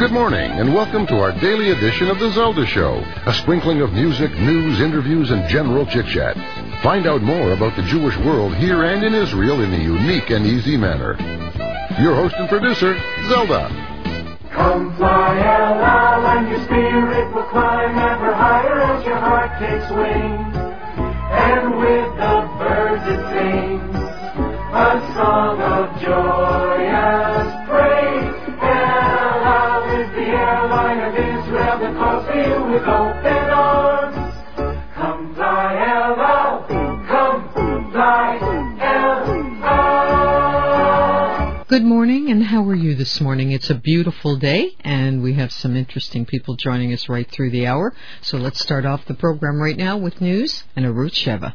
Good morning, and welcome to our daily edition of The Zelda Show, a sprinkling of music, news, interviews, and general chit-chat. Find out more about the Jewish world here and in Israel in a unique and easy manner. Your host and producer, Zelda. Come fly, El Al, and your spirit will climb ever higher as your heart takes wing. And with the birds it sings a song of joyous praise. El Al is the airline of Israel that calls to you with open arms. Come fly, El Al, come fly, El Al. Good morning, and how are you this morning? It's a beautiful day, and we have some interesting people joining us right through the hour. So let's start off the program right now with news and Arut Sheva.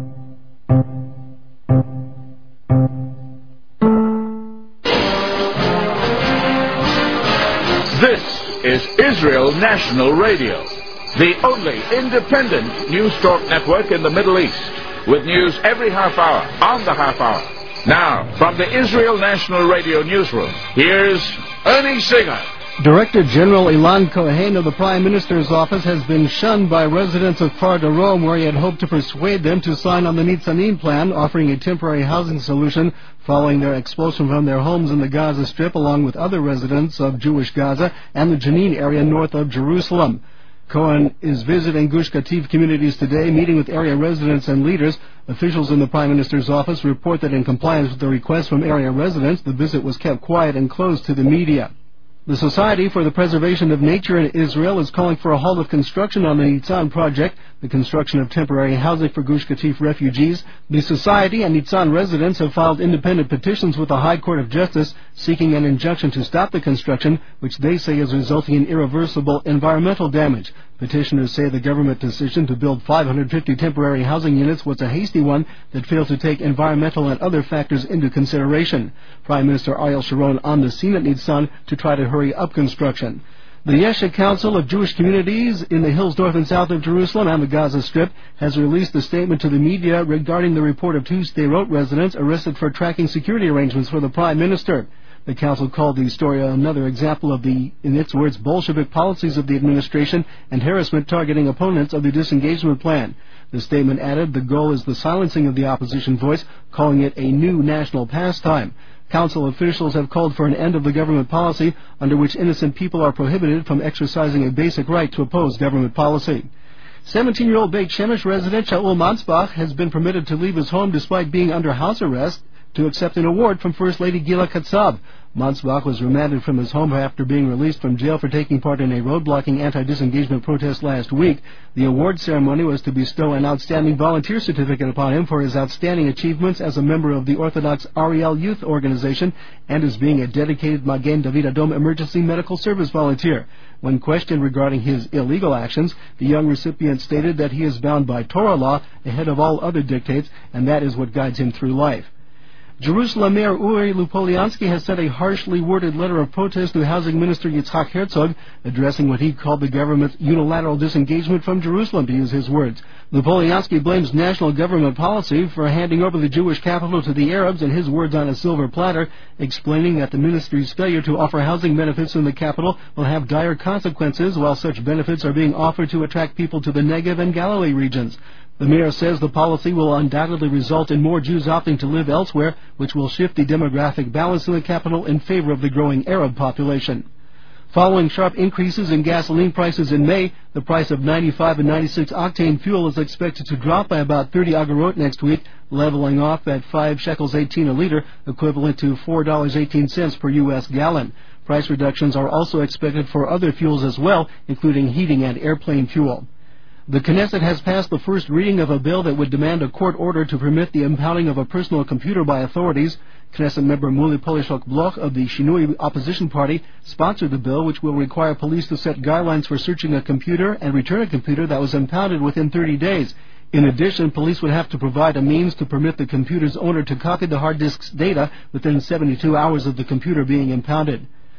This is Israel National Radio, the only independent news talk network in the Middle East, with news every half hour, on the half hour. Now, from the Israel National Radio newsroom, here's Ernie Singer. Director General Ilan Cohen of the Prime Minister's office has been shunned by residents of Kfar Darom, where he had hoped to persuade them to sign on the Nitzanim plan, offering a temporary housing solution following their expulsion from their homes in the Gaza Strip, along with other residents of Jewish Gaza and the Jenin area north of Jerusalem. Cohen is visiting Gush Katif communities today, meeting with area residents and leaders. Officials in the Prime Minister's office report that in compliance with the request from area residents, the visit was kept quiet and closed to the media. The Society for the Preservation of Nature in Israel is calling for a halt of construction on the Nitzan project, the construction of temporary housing for Gush Katif refugees. The Society and Nitzan residents have filed independent petitions with the High Court of Justice seeking an injunction to stop the construction, which they say is resulting in irreversible environmental damage. Petitioners say the government decision to build 550 temporary housing units was a hasty one that failed to take environmental and other factors into consideration. Prime Minister Ariel Sharon on the scene at Nitzan to try to hurry up construction. The Yesha Council of Jewish Communities in the hills north and south of Jerusalem and the Gaza Strip has released a statement to the media regarding the report of two Sderot residents arrested for tracking security arrangements for the Prime Minister. The council called the story another example of the, in its words, Bolshevik policies of the administration and harassment targeting opponents of the disengagement plan. The statement added the goal is the silencing of the opposition voice, calling it a new national pastime. Council officials have called for an end of the government policy under which innocent people are prohibited from exercising a basic right to oppose government policy. 17-year-old Beit Shemesh resident Shaul Mansbach has been permitted to leave his home despite being under house arrest to accept an award from First Lady Gila Katzab. Mansbach was remanded from his home after being released from jail for taking part in a road-blocking anti-disengagement protest last week. The award ceremony was to bestow an outstanding volunteer certificate upon him for his outstanding achievements as a member of the Orthodox Ariel Youth Organization and as being a dedicated Magen David Adom emergency medical service volunteer. When questioned regarding his illegal actions, the young recipient stated that he is bound by Torah law ahead of all other dictates, and that is what guides him through life. Jerusalem Mayor Uri Lupoliansky has sent a harshly worded letter of protest to Housing Minister Yitzhak Herzog, addressing what he called the government's unilateral disengagement from Jerusalem, to use his words. Lupoliansky blames national government policy for handing over the Jewish capital to the Arabs, in his words, on a silver platter, explaining that the ministry's failure to offer housing benefits in the capital will have dire consequences, while such benefits are being offered to attract people to the Negev and Galilee regions. The mayor says the policy will undoubtedly result in more Jews opting to live elsewhere, which will shift the demographic balance in the capital in favor of the growing Arab population. Following sharp increases in gasoline prices in May, the price of 95 and 96 octane fuel is expected to drop by about 30 agarot next week, leveling off at 5 shekels 18 a liter, equivalent to $4.18 per U.S. gallon. Price reductions are also expected for other fuels as well, including heating and airplane fuel. The Knesset has passed the first reading of a bill that would demand a court order to permit the impounding of a personal computer by authorities. Knesset member Muli Polishok Bloch of the Shinui opposition party sponsored the bill, which will require police to set guidelines for searching a computer and return a computer that was impounded within 30 days. In addition, police would have to provide a means to permit the computer's owner to copy the hard disk's data within 72 hours of the computer being impounded.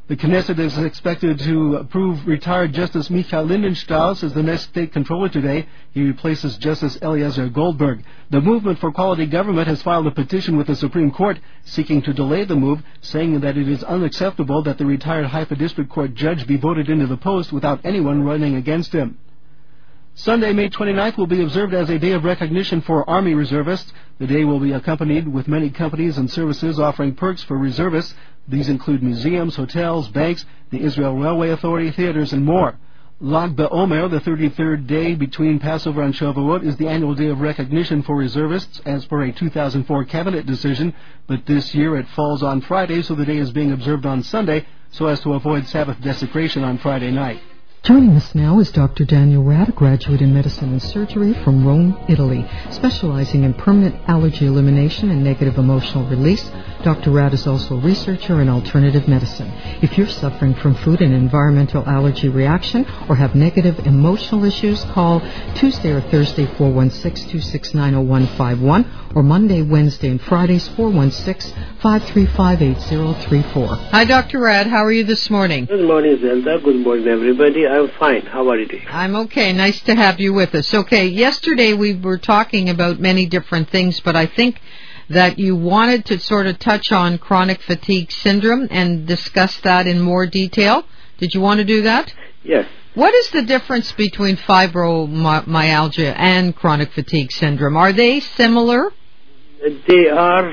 The Knesset is expected to approve retired Justice Michael Lindenstrauss as the next state controller today. He replaces Justice Eliezer Goldberg. The Movement for Quality Government has filed a petition with the Supreme Court seeking to delay the move, saying that it is unacceptable that the retired Haifa District Court judge be voted into the post without anyone running against him. Sunday, May 29th, will be observed as a day of recognition for Army reservists. The day will be accompanied with many companies and services offering perks for reservists. These include museums, hotels, banks, the Israel Railway Authority, theaters, and more. Lag BaOmer, the 33rd day between Passover and Shavuot, is the annual day of recognition for reservists as per a 2004 cabinet decision, but this year it falls on Friday, so the day is being observed on Sunday so as to avoid Sabbath desecration on Friday night. Joining us now is Dr. Daniel Rad, a graduate in medicine and surgery from Rome, Italy, specializing in permanent allergy elimination and negative emotional release. Dr. Rad is also a researcher in alternative medicine. If you're suffering from food and environmental allergy reaction or have negative emotional issues, call Tuesday or Thursday 416-269-0151 or Monday, Wednesday, and Fridays 416-535-8034. Hi, Dr. Rad. How are you this morning? Good morning, Zelda. Good morning, everybody. I'm fine. How are you doing? I'm okay. Nice to have you with us. Okay, yesterday we were talking about many different things, but I think that you wanted to sort of touch on chronic fatigue syndrome and discuss that in more detail. Did you want to do that? Yes. What is the difference between fibromyalgia and chronic fatigue syndrome? Are they similar? They are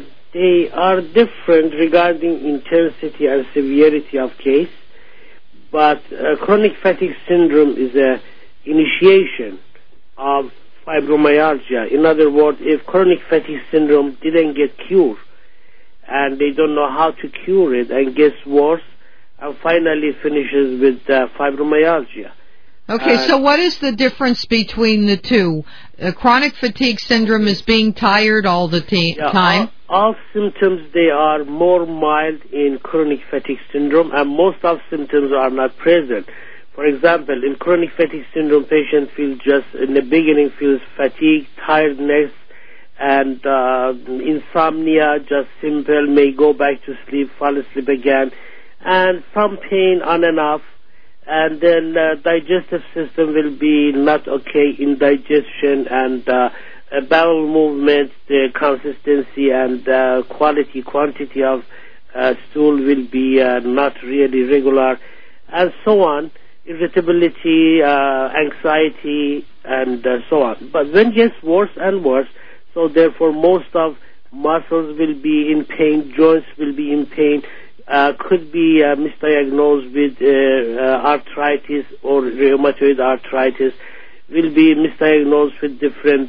different regarding intensity and severity of case. But chronic fatigue syndrome is an initiation of fibromyalgia. In other words, if chronic fatigue syndrome didn't get cured and they don't know how to cure it and gets worse and finally finishes with fibromyalgia. Okay, so what is the difference between the two? Chronic fatigue syndrome is being tired all the time. All symptoms, they are more mild in chronic fatigue syndrome, and most of symptoms are not present. For example, in chronic fatigue syndrome, patient feels just, in the beginning, feels fatigue, tiredness, and insomnia, just simple, may go back to sleep, fall asleep again, and some pain on and off. And then digestive system will be not okay in digestion, and bowel movement, the consistency and quantity of stool will be not really regular, and so on, irritability, anxiety, and so on. But when it gets worse and worse, so therefore most of muscles will be in pain, joints will be in pain, could be misdiagnosed with arthritis or rheumatoid arthritis, will be misdiagnosed with different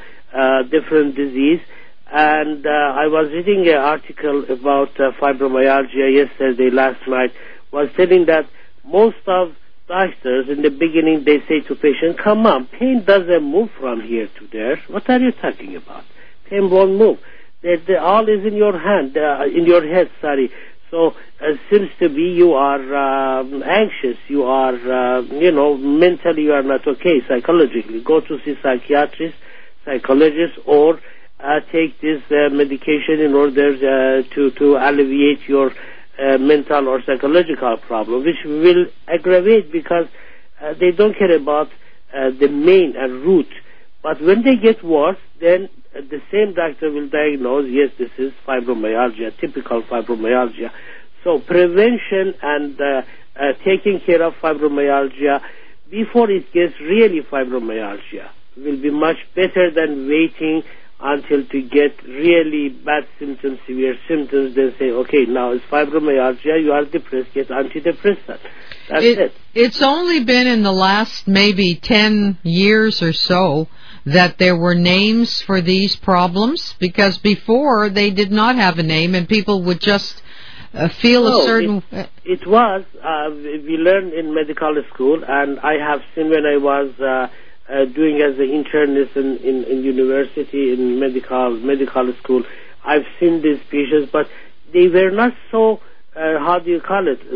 disease. And I was reading an article about fibromyalgia yesterday, last night, was telling that most of doctors in the beginning, they say to patients, come on, pain doesn't move from here to there. What are you talking about? Pain won't move. All is in your hand, in your head, sorry. So it seems to be you are anxious, you are, mentally you are not okay, psychologically. Go to see psychiatrist, psychologist, or take this medication in order to alleviate your mental or psychological problem, which will aggravate because they don't care about the main root. But when they get worse, then the same doctor will diagnose, yes, this is fibromyalgia, typical fibromyalgia. So prevention and taking care of fibromyalgia before it gets really fibromyalgia will be much better than waiting until to get really bad symptoms, severe symptoms, then say, okay, now it's fibromyalgia, you are depressed, get antidepressant. That's it. It's only been in the last maybe 10 years or so that there were names for these problems, because before they did not have a name and people would just feel a certain... It was, we learned in medical school, and I have seen when I was doing as an internist in university, in medical school, I've seen these patients, but they were not so, how do you call it,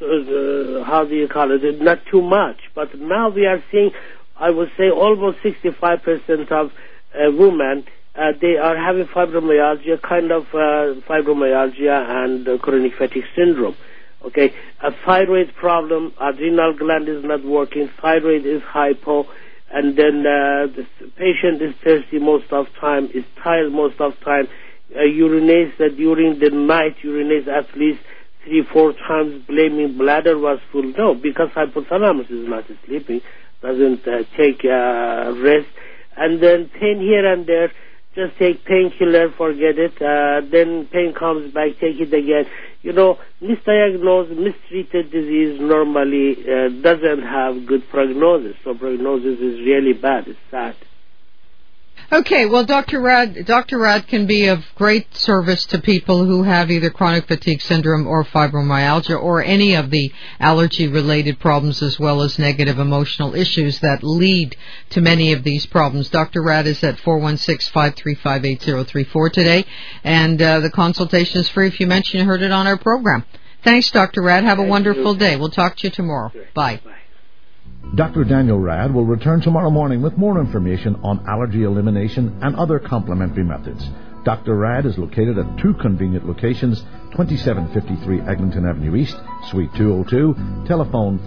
not too much. But now we are seeing, I would say almost 65% of women, they are having fibromyalgia, kind of fibromyalgia and chronic fatigue syndrome. Okay, a thyroid problem, adrenal gland is not working, thyroid is hypo, and then the patient is thirsty most of time, is tired most of time, urinates during the night, urinates at least 3-4 times, blaming bladder was full. No, because hypothalamus is not sleeping, doesn't take rest, and then pain here and there, just take painkiller, forget it, then pain comes back, take it again. You know, misdiagnosed, mistreated disease normally doesn't have good prognosis, so prognosis is really bad, it's sad. Okay, well, Dr. Rad can be of great service to people who have either chronic fatigue syndrome or fibromyalgia or any of the allergy-related problems as well as negative emotional issues that lead to many of these problems. Dr. Rad is at 416-535-8034 today, and the consultation is free if you mention you heard it on our program. Thanks, Dr. Rad. Have a wonderful day. We'll talk to you tomorrow. Sure. Bye. Bye. Dr. Daniel Rad will return tomorrow morning with more information on allergy elimination and other complementary methods. Dr. Rad is located at 2 convenient locations, 2753 Eglinton Avenue East, Suite 202, telephone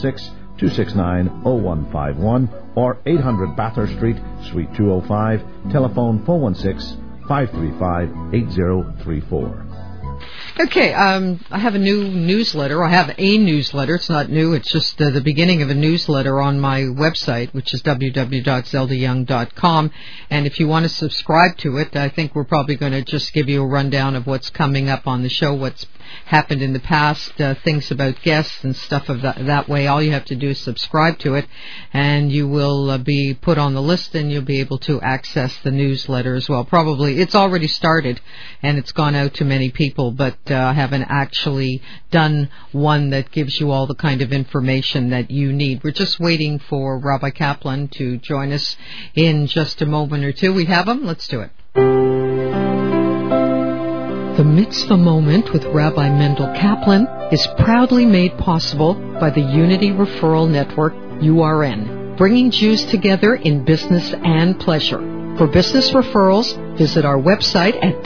416-269-0151, or 800 Bathurst Street, Suite 205, telephone 416-535-8034. Okay, I have a new newsletter. I have a newsletter. It's not new. It's just the beginning of a newsletter on my website, which is www.zeldayoung.com. And if you want to subscribe to it, I think we're probably going to just give you a rundown of what's coming up on the show, what's happened in the past, things about guests and stuff of that way. All you have to do is subscribe to it, and you will be put on the list, and you'll be able to access the newsletter as well. Probably it's already started, and it's gone out to many people, but I haven't actually done one that gives you all the kind of information that you need. We're just waiting for Rabbi Kaplan to join us in just a moment or two. We have him. Let's do it. The Mitzvah Moment with Rabbi Mendel Kaplan is proudly made possible by the Unity Referral Network, URN, bringing Jews together in business and pleasure. For business referrals, visit our website at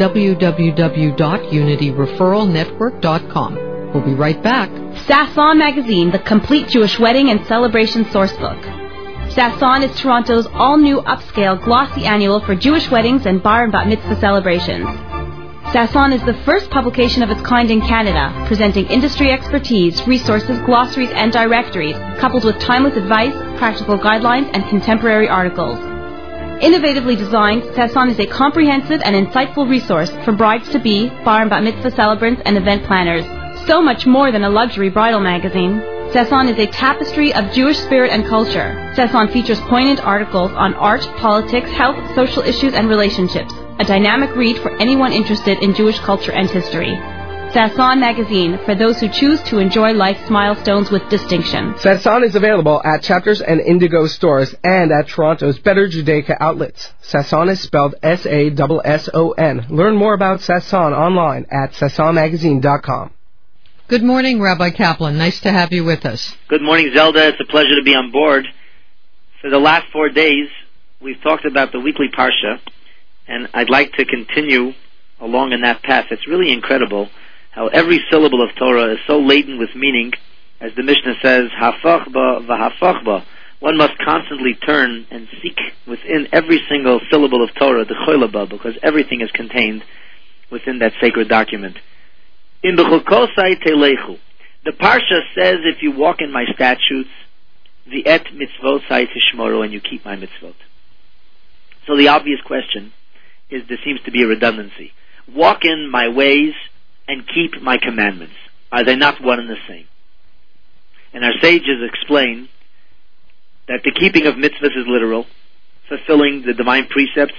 www.unityreferralnetwork.com. We'll be right back. Sasson Magazine, the complete Jewish wedding and celebration sourcebook. Sasson is Toronto's all-new upscale glossy annual for Jewish weddings and bar and bat mitzvah celebrations. Sasson is the first publication of its kind in Canada, presenting industry expertise, resources, glossaries, and directories, coupled with timeless advice, practical guidelines, and contemporary articles. Innovatively designed, Sasson is a comprehensive and insightful resource for brides-to-be, bar and bat mitzvah celebrants, and event planners. So much more than a luxury bridal magazine. Sasson is a tapestry of Jewish spirit and culture. Sasson features poignant articles on art, politics, health, social issues, and relationships. A dynamic read for anyone interested in Jewish culture and history. Sasson Magazine, for those who choose to enjoy life's milestones with distinction. Sasson is available at Chapters and Indigo stores and at Toronto's Better Judaica outlets. Sasson is spelled S-A-S-S-O-N. Learn more about Sasson online at sassonmagazine.com. Good morning, Rabbi Kaplan. Nice to have you with us. Good morning, Zelda. It's a pleasure to be on board. For the last 4 days, we've talked about the weekly Parsha, and I'd like to continue along in that path. It's really incredible how every syllable of Torah is so laden with meaning. As the Mishnah says, hafach ba v'hafach ba. One must constantly turn and seek within every single syllable of Torah, the choila ba, because everything is contained within that sacred document. In b'chukosai telechu. The Parsha says, if you walk in my statutes, the et mitzvosai tishmoru, and you keep my mitzvot. So the obvious question is, there seems to be a redundancy. Walk in my ways and keep my commandments. Are they not one and the same? And our sages explain that the keeping of mitzvahs is literal, fulfilling the divine precepts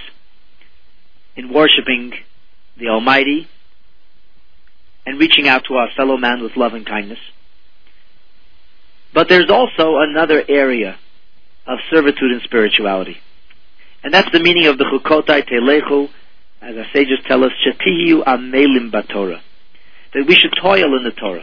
in worshiping the Almighty and reaching out to our fellow man with love and kindness. But there's also another area of servitude and spirituality. And that's the meaning of the Chukotai Telechu, as our sages tell us, Shetihiyu Amelim Batorah, that we should toil in the Torah.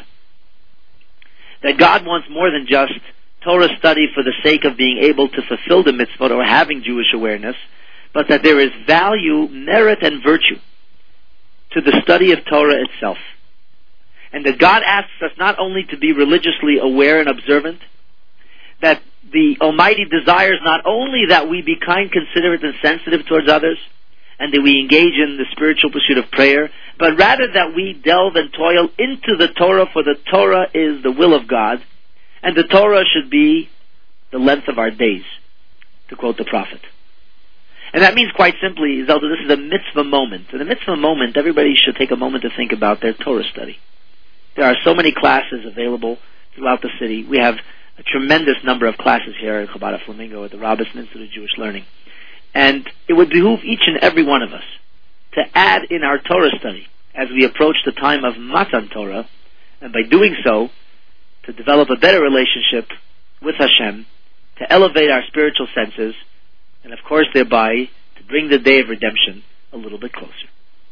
That God wants more than just Torah study for the sake of being able to fulfill the mitzvot or having Jewish awareness, but that there is value, merit, and virtue to the study of Torah itself. And that God asks us not only to be religiously aware and observant, that the Almighty desires not only that we be kind, considerate, and sensitive towards others, and that we engage in the spiritual pursuit of prayer, but rather that we delve and toil into the Torah, for the Torah is the will of God, and the Torah should be the length of our days, to quote the prophet. And that means, quite simply, Zelda, this is a mitzvah moment. In a mitzvah moment, everybody should take a moment to think about their Torah study. There are so many classes available throughout the city. We have a tremendous number of classes here at Chabad Flamingo at the Robinson Institute of Jewish Learning. And it would behoove each and every one of us to add in our Torah study as we approach the time of Matan Torah, and by doing so, to develop a better relationship with Hashem, to elevate our spiritual senses, and of course thereby to bring the day of redemption a little bit closer.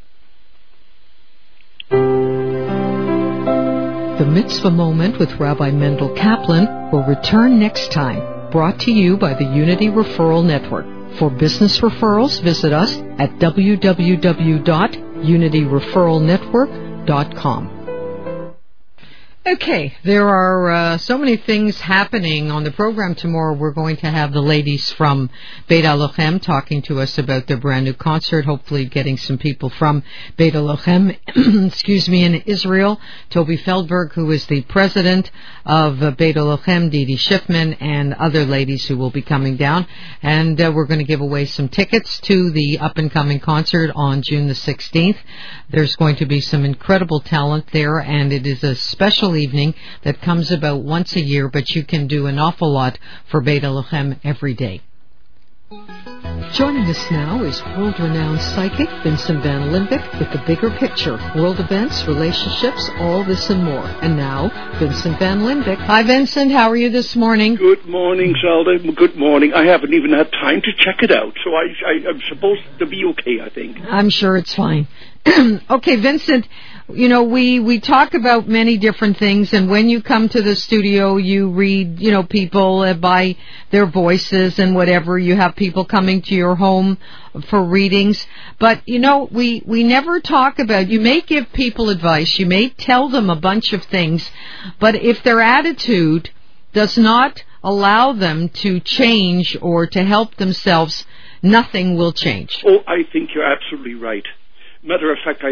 The Mitzvah Moment with Rabbi Mendel Kaplan will return next time, brought to you by the Unity Referral Network. For business referrals, visit us at www.unityreferralnetwork.com. Okay, there are so many things happening on the program tomorrow. We're going to have the ladies from Beit HaLochem talking to us about their brand new concert, hopefully getting some people from Beit HaLochem, in Israel. Toby Feldberg, who is the president of Beit HaLochem, Didi Schiffman, and other ladies who will be coming down. And we're going to give away some tickets to the up-and-coming concert on June the 16th. There's going to be some incredible talent there, and it is a special evening that comes about once a year, but you can do an awful lot for Beit HaLochem every day. Joining us now is world-renowned psychic Vincent Van Limbeck with the bigger picture, world events, relationships, all this and more. And now, Vincent Van Limbeck. Hi, Vincent. How are you this morning? Good morning, Zelda. Good morning. I haven't even had time to check it out, so I'm supposed to be okay, I think. I'm sure it's fine. Okay, Vincent, you know, we talk about many different things, and when you come to the studio, you read, people by their voices and whatever. You have people coming to your home for readings. But, we never talk about, you may give people advice, you may tell them a bunch of things, but if their attitude does not allow them to change or to help themselves, nothing will change. Oh, I think you're absolutely right. Matter of fact, I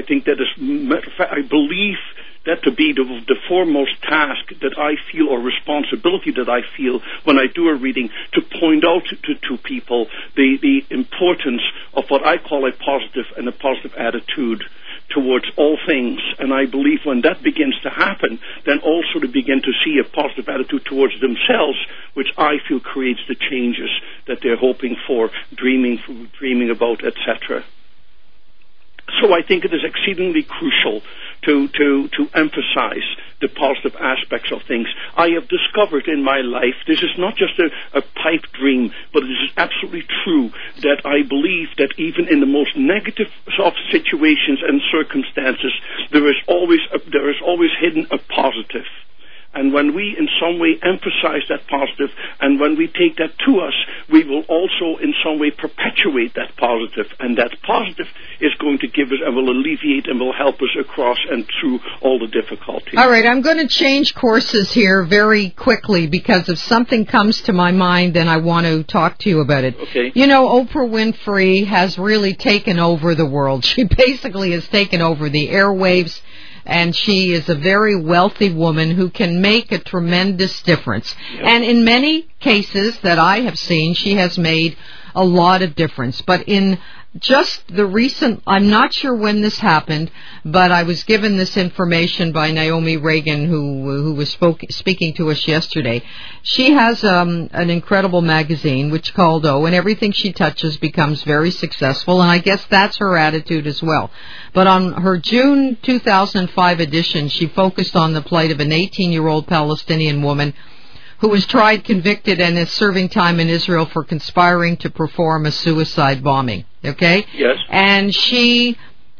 believe that to be the foremost task that I feel, or responsibility that I feel when I do a reading, to point out to people the importance of what I call a positive attitude towards all things. And I believe when that begins to happen, then also to begin to see a positive attitude towards themselves, which I feel creates the changes that they're hoping for, dreaming about, etc. So I think it is exceedingly crucial to emphasize the positive aspects of things. I have discovered in my life, this is not just a pipe dream, but it is absolutely true that I believe that even in the most negative of situations and circumstances, there is always hidden a positive. And when we in some way emphasize that positive, and when we take that to us, we will also in some way perpetuate that positive. And that positive is going to give us and will alleviate and will help us across and through all the difficulties. All right, I'm going to change courses here very quickly because if something comes to my mind, then I want to talk to you about it. Okay. Oprah Winfrey has really taken over the world. She basically has taken over the airwaves. And she is a very wealthy woman who can make a tremendous difference. Yep. And in many cases that I have seen, she has made a lot of difference. But in just the recent, I'm not sure when this happened, but I was given this information by Naomi Reagan, who was speaking to us yesterday. She has an incredible magazine which called O, and everything she touches becomes very successful, and I guess that's her attitude as well. But on her June 2005 edition, she focused on the plight of an 18-year-old Palestinian woman who was tried, convicted, and is serving time in Israel for conspiring to perform a suicide bombing. Okay? Yes. And she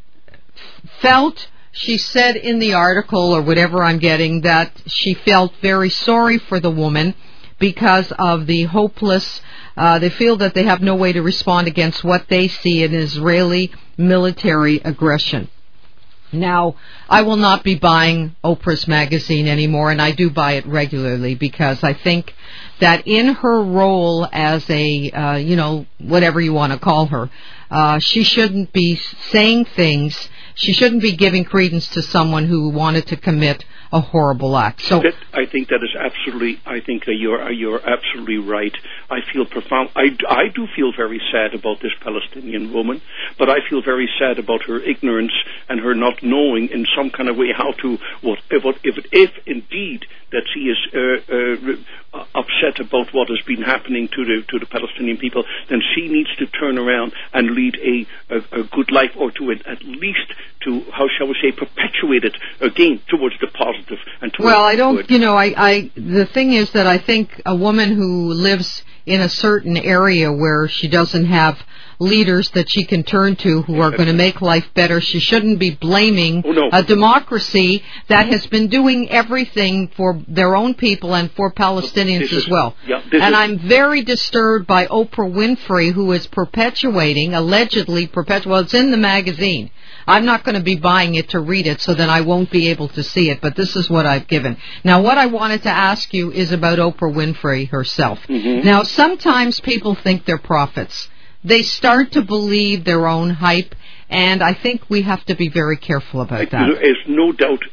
said in the article, or whatever I'm getting, that she felt very sorry for the woman because of the hopeless, they feel that they have no way to respond against what they see in Israeli military aggression. Now, I will not be buying Oprah's magazine anymore, and I do buy it regularly because I think that in her role as a, whatever you want to call her, she shouldn't be saying things. She shouldn't be giving credence to someone who wanted to commit a horrible act. So I think that is absolutely. I think you're absolutely right. I feel profound. I do feel very sad about this Palestinian woman, but I feel very sad about her ignorance and her not knowing in some kind of way how to if indeed that she is upset about what has been happening to the Palestinian people, then she needs to turn around and lead a good life, or to at least to, how shall we say, perpetuate it again towards the positive and towards well, I don't, good. The thing is that I think a woman who lives in a certain area where she doesn't have leaders that she can turn to who are going to make life better, she shouldn't be blaming a democracy that has been doing everything for their own people and for Palestinians as well. And I'm very disturbed by Oprah Winfrey, who is allegedly perpetuating, well, it's in the magazine. I'm not going to be buying it to read it, so then I won't be able to see it, but this is what I've given. Now, what I wanted to ask you is about Oprah Winfrey herself. Mm-hmm. Now, sometimes people think they're prophets. They start to believe their own hype, and I think we have to be very careful about that. There is no doubt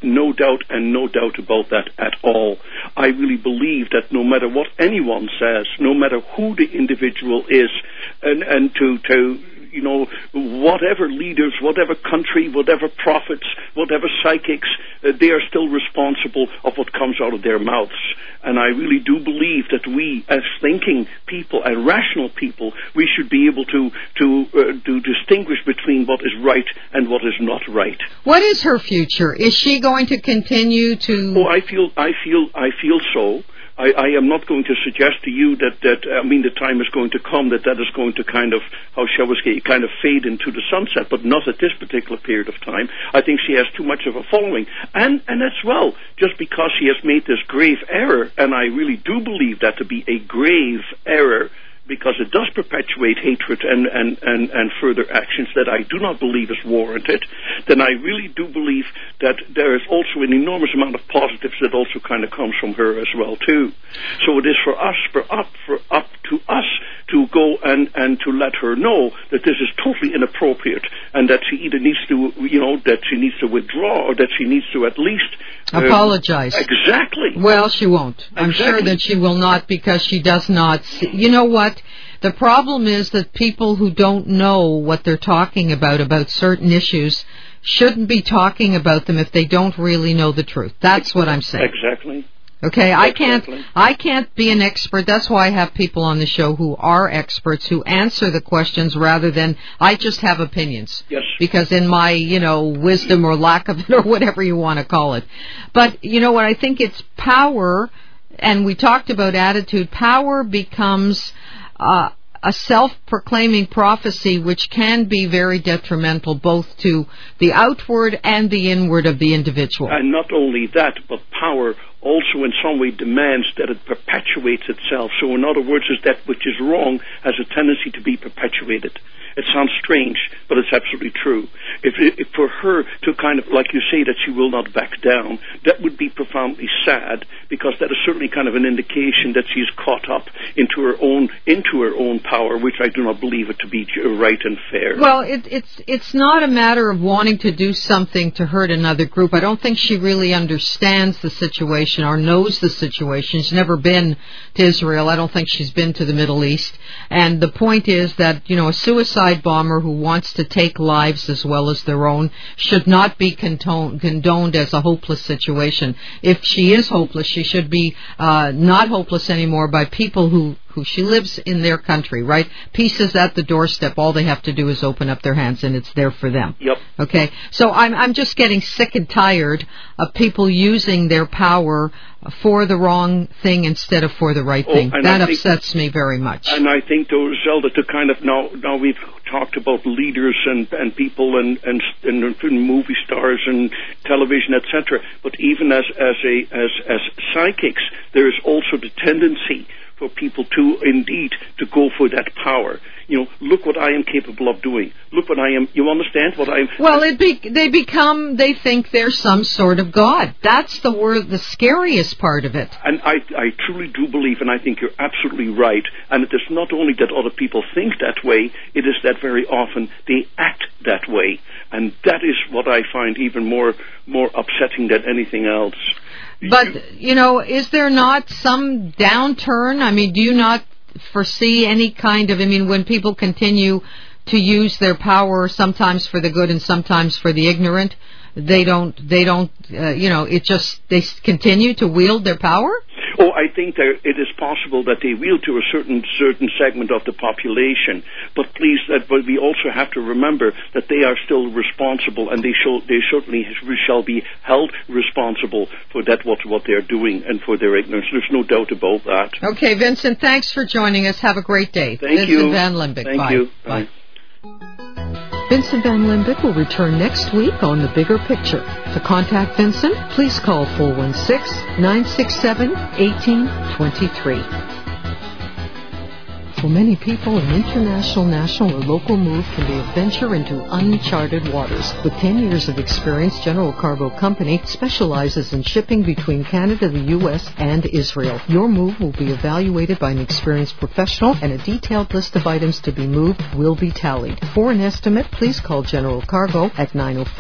about that at all. I really believe that no matter what anyone says, no matter who the individual is, and to whatever leaders, whatever country, whatever prophets, whatever psychics, they are still responsible of what comes out of their mouths. And I really do believe that we, as thinking people and rational people, we should be able to distinguish between what is right and what is not right. What is her future? Is she going to continue to? Oh, I feel so. I am not going to suggest to you that the time is going to come that is going to kind of, how shall we say, kind of fade into the sunset, but not at this particular period of time. I think she has too much of a following. And as well, just because she has made this grave error, and I really do believe that to be a grave error, because it does perpetuate hatred and further actions that I do not believe is warranted, then I really do believe that there is also an enormous amount of positives that also kind of comes from her as well too. So it is for up to us to go and to let her know that this is totally inappropriate, and that she either needs to, that she needs to withdraw, or that she needs to at least apologize. Exactly. Well, she won't. I'm sure that she will not, because she does not see. You know what? The problem is that people who don't know what they're talking about certain issues, shouldn't be talking about them if they don't really know the truth. That's what I'm saying. Exactly. Okay, I can't be an expert. That's why I have people on the show who are experts, who answer the questions rather than I just have opinions. Yes. Because in my, wisdom or lack of it, or whatever you want to call it. But you know what, I think it's power, and we talked about attitude. Power becomes a self-proclaiming prophecy, which can be very detrimental both to the outward and the inward of the individual. And not only that, but power also in some way demands that it perpetuates itself. So in other words, is that which is wrong has a tendency to be perpetuated. It sounds strange, but it's absolutely true. If for her to kind of, like you say, that she will not back down, that would be profoundly sad, because that is certainly kind of an indication that she's caught up into her own power, which I do not believe it to be right and fair. Well, it's not a matter of wanting to do something to hurt another group. I don't think she really understands the situation or knows the situation. She's never been to Israel. I don't think she's been to the Middle East. And the point is that, a suicide bomber who wants to take lives as well as their own should not be condoned as a hopeless situation. If she is hopeless, she should be not hopeless anymore by people who she lives in their country, right? Peace is at the doorstep. All they have to do is open up their hands, and it's there for them. Yep. Okay? So I'm just getting sick and tired of people using their power for the wrong thing instead of for the right thing. That upsets me very much. And I think, though, Zelda, to kind of now we've talked about leaders and people and movie stars and television, etc. But even as psychics, there is also the tendency for people to indeed to go for that power. Look what I am capable of doing. Look what I am. You understand what I am? Well, they think they're some sort of God. That's the scariest part of it. And I truly do believe, and I think you're absolutely right. And it is not only that other people think that way, it is that very often they act that way. And that is what I find even more upsetting than anything else. But, is there not some downturn? I mean, do you not foresee any kind of, when people continue to use their power sometimes for the good and sometimes for the ignorant, they continue to wield their power? Oh, I think it is possible that they wield to a certain segment of the population, but we also have to remember that they are still responsible, and they certainly shall be held responsible for what they're doing and for their ignorance. There's no doubt about that. Okay, Vincent, thanks for joining us. Have a great day. Thank you. Vincent Van Limbeck. Thank Bye. you. Bye. Vincent Van Limbeck will return next week on The Bigger Picture. To contact Vincent, please call 416-967-1823. For many people, an international, national, or local move can be a venture into uncharted waters. With 10 years of experience, General Cargo Company specializes in shipping between Canada, the U.S., and Israel. Your move will be evaluated by an experienced professional, and a detailed list of items to be moved will be tallied. For an estimate, please call General Cargo at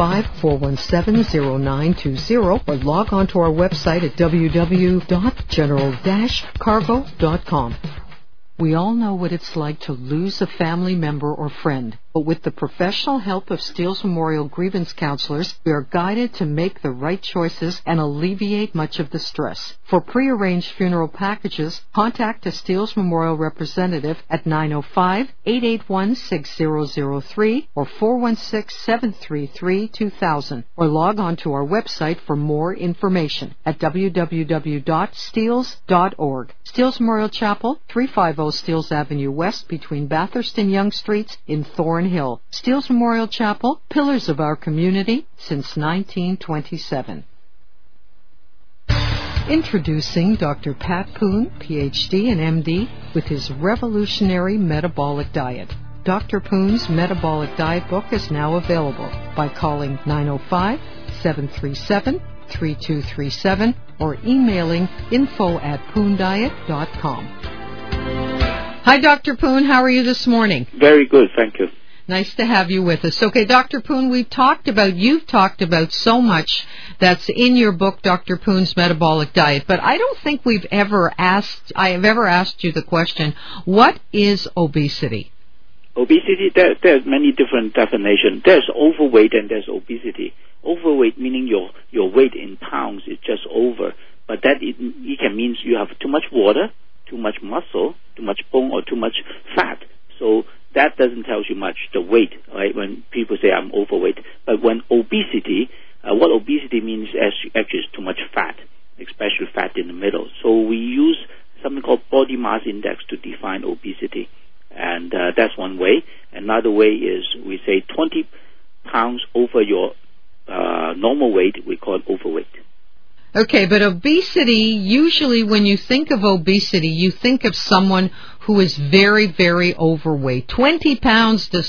905-417-0920 or log on to our website at www.general-cargo.com. We all know what it's like to lose a family member or friend, but with the professional help of Steele's Memorial Grievance Counselors, we are guided to make the right choices and alleviate much of the stress. For pre-arranged funeral packages, contact a Steele's Memorial representative at 905-881-6003 or 416-733-2000, or log on to our website for more information at www.steeles.org. Steele's Memorial Chapel, 350 Steeles Avenue West, between Bathurst and Yonge Streets in Thornhill. Steele's Memorial Chapel, pillars of our community since 1927. Introducing Dr. Pat Poon, Ph.D. and M.D., with his revolutionary metabolic diet. Dr. Poon's Metabolic Diet book is now available by calling 905-737-3237 or emailing info@poondiet.com. Hi, Dr. Poon. How are you this morning? Very good, thank you. Nice to have you with us. Okay, Dr. Poon, you've talked about so much that's in your book, Dr. Poon's Metabolic Diet, but I don't think I have ever asked you the question, what is obesity? Obesity, there's many different definitions. There's overweight and there's obesity. Overweight meaning your weight in pounds is just over, but that it can mean you have too much water, too much muscle, too much bone, or too much fat. So that doesn't tell you much, the weight, right, when people say I'm overweight. But when obesity, what obesity means actually is too much fat, especially fat in the middle. So we use something called body mass index to define obesity. And that's one way. Another way is we say 20 pounds over your normal weight, we call it overweight. Okay, but obesity, usually when you think of obesity, you think of someone who is very, very overweight. 20 pounds does